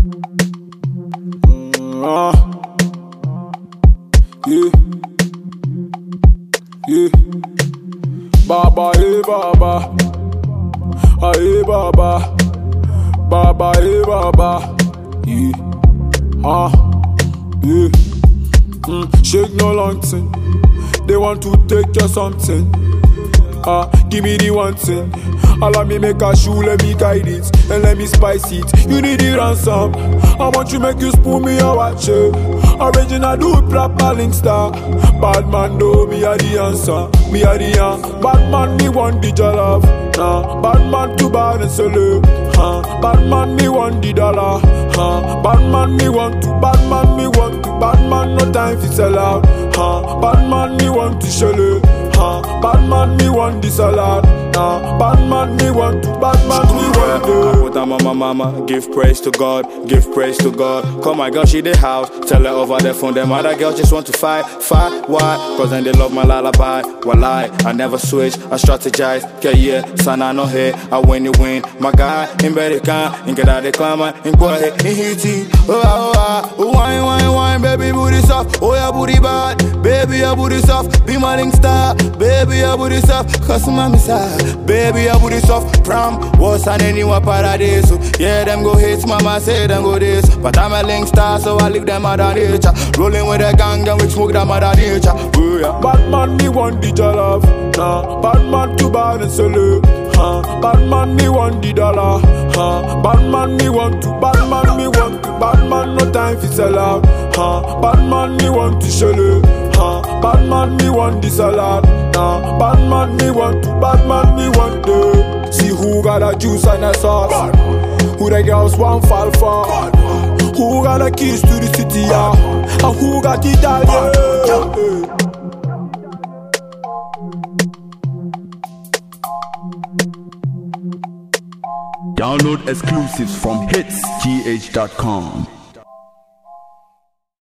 Yeah. Yeah. Baba, hey Baba. Hey Baba. Baba, hey Baba. Yeah. Yeah. Shake no long thing. They want to take your something. Give me the one thing. Allow me make a shoe, let me guide it, and let me spice it. You need the ransom. I want you make you spoon me or watch it. Original do it proper link star. Bad man know me are the answer. Me are the answer. Bad man me want the jollof. Bad man too bad and solo. Bad man me want the dollar. Bad man me want to. Bad man me want to. Bad man no time for sell out. Bad man me want to show it. Bad man me want the salad. Bad man me want to. Bad man me want to. I put on my mama, give praise to God, give praise to God. Call my girl, she the house, tell her over the phone. Them other girls just want to fight, why? Cause then they love my lullaby. Walai, I never switch, I strategize. Yeah, son, I know here, I win you win. My guy, in better can, in get out the climber, in go ahead, in hit it. Wine, baby booty soft. Oh yeah, booty bad, baby your booty soft. Be my link star, baby your booty soft. Cause mommy side, baby your booty soft. Prom, what's an anyone paradise? Yeah, them go hits, mama say them go this. But I'm a link star, so I leave them out of nature. Rolling with a gang and we smoke them out of nature. Oh yeah. Bad man me want the jollof. Bad man too bad and solo. Bad man me want the dollar. Bad man me want to. Bad man me want to. Bad man no time for sell out. Bad man me want to show it. Bad man me want the salad. Bad man me want to. Bad man me want to. See who got a juice and a sauce. Who the girls want fall for. Who got the keys to the city, yeah. And who got the dollar. Download exclusives from hitsgh.com.